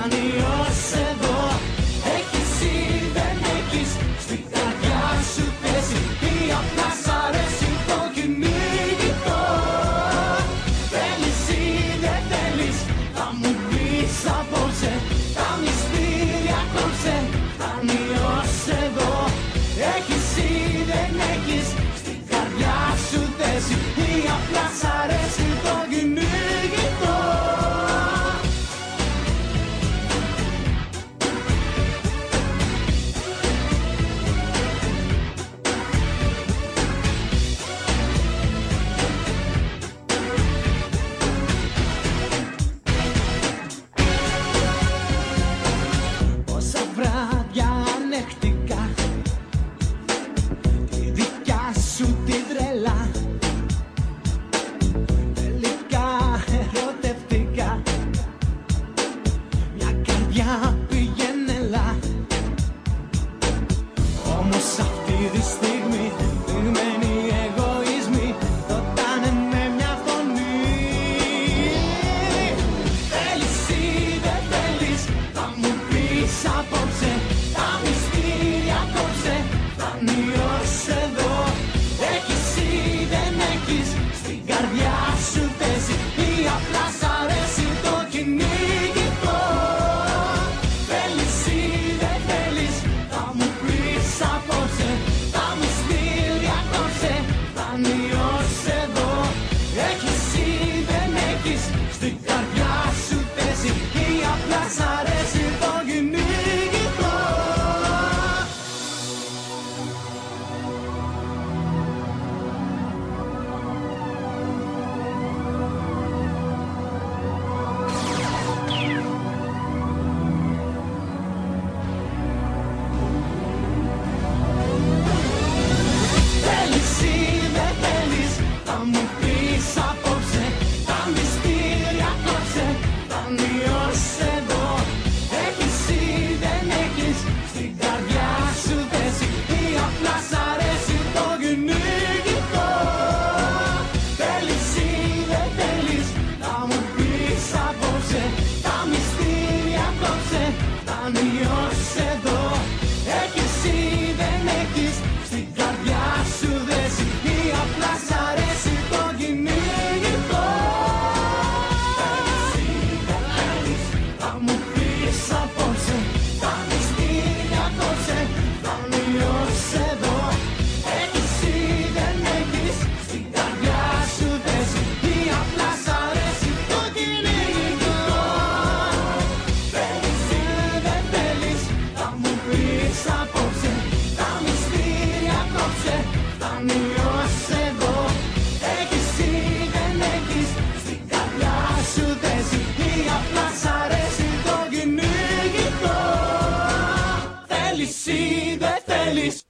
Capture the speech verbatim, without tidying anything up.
φτάνει ως εδώ. Έχεις ή δεν έχεις στην καρδιά σου θέση, ή απλά σ' αρέσει το κυνηγητό. Θέλεις ή δεν θέλεις, θα μου πεις απόψε, τα μυστήρια κόψε, φτάνει ως εδώ. Έχεις ή δεν έχεις στην καρδιά σου θέση, ή απλά σ' αρέσει το κυνηγητό. Πόσα βράδια ανέχτηκα τη δικιά σου την τρέλα, τελικά ερωτεύτηκα μια καρδιά πηγαίνελα. Όμως αυτή τη στιγμή δειγμένοι εγωισμοί ρωτάνε με μια φωνή. Θέλεις ή δεν θέλεις, θα μου πεις απόψε, τα μυστήρια κόψε, φτάνει ως εδώ. Έχεις ή δεν έχεις στην καρδιά σου θέση, ή απλά σ' αρέσει το κυνηγητό. Θέλεις ή δεν θέλεις, θα μου πεις απόψε, τα μυστήρια κόψε, φτάνει ως εδώ. Έχεις ή δεν έχεις στην καρδιά σου θέση, ή απλά σ' αρέσει το κυνηγητό. Θέλεις ή δεν θέλεις, θα μου πεις απόψε, τα μυστήρια κόψε, φτάνει ως εδώ. Έχεις ή δεν έχεις στην καρδιά σου θέση, ή απλά σ' αρέσει το κυνηγητό. Θέλεις ή δεν θέλεις, θα μου πεις απόψε, τα μυστήρια κόψε, φτάνει ως εδώ. Έχεις ή δεν έχεις στην καρδιά σου θέση, ή απλά σ' αρέσει το κυνηγητό. Θέλεις ή δεν θέλεις, θα μου πεις απόψε, τα μυστήρια κόψε, φτάνει ως εδώ. Έχεις ή δεν έχεις στην καρδιά σου θέση, ή απλά σ' αρέσει το κυνηγητό. Θέλεις ή δεν θέλεις, θα μου πεις απόψε, τα μυστήρια κόψε, φτάνει ως εδώ. Έχεις ή δεν έχεις στην καρδιά σου θέση, ή απλά σ' αρέσει το κυνηγητό. Θέλεις ή δεν θέλεις.